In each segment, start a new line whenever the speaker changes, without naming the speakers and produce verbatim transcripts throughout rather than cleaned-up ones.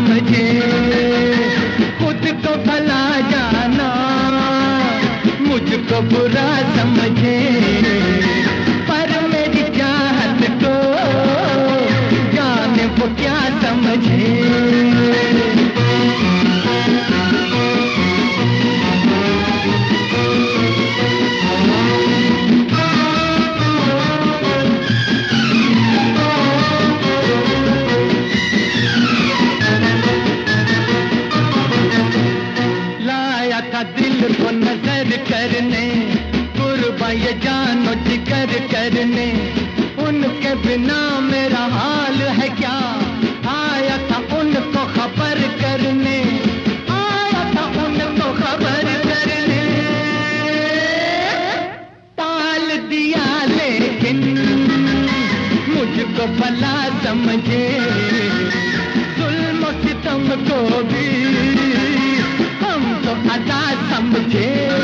समझे, खुद को भला जाना मुझको बुरा समझे, पर मेरी चाहत को जाने वो क्या समझे। दिल को नजर करने, कुर्बान ये जानो जिगर करने, उनके बिना मेरा हाल है क्या। आया था उनको खबर करने, आया था उनको खबर करने, टाल दिया लेकिन मुझको भला समझे, जुल्म सितम को भी अदा समझे।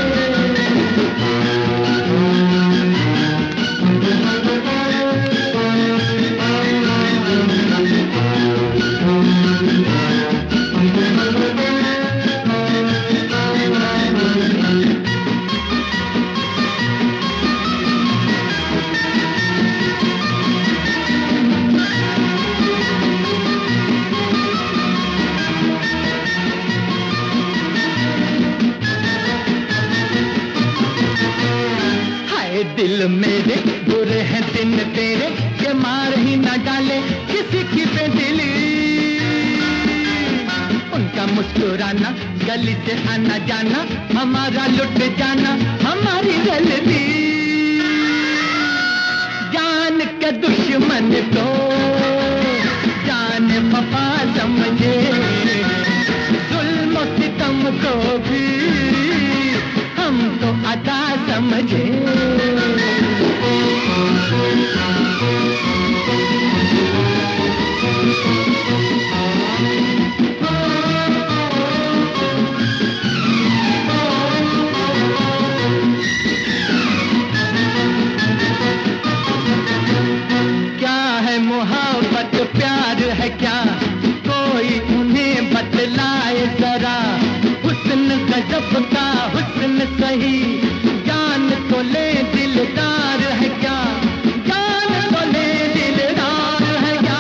दिल मेरे बुरे हैं दिन तेरे, ये मार ही न डाले किसी की बेदिली। उनका मुस्कुराना, गली से आना जाना, हमारा लुट जाना हमारी गलती। जान के दुश्मन को जान वफा समझे, जुल्म सितम को भी हम तो अदा समझे। क्या है मोहब्बत प्यार है क्या, कोई उन्हें बतलाए जरा। हुस्न गजब का हुस्न सही, जान तो ले दिलदार है क्या, जान तो ले दिलदार है क्या।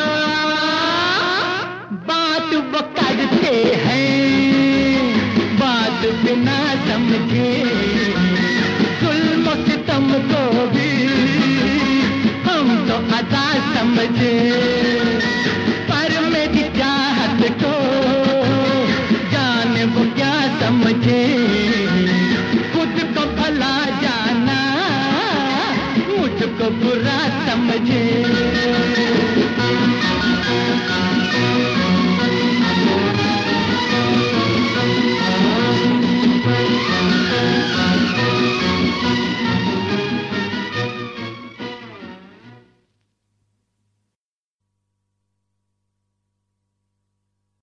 बात वो करते हैं बात बिना समझे, जुल्म सितम को भी हम तो अदा समझे, पर मेरी चाहत को जाने वो क्या समझे। खुद को भला जाना मुझको बुरा समझे।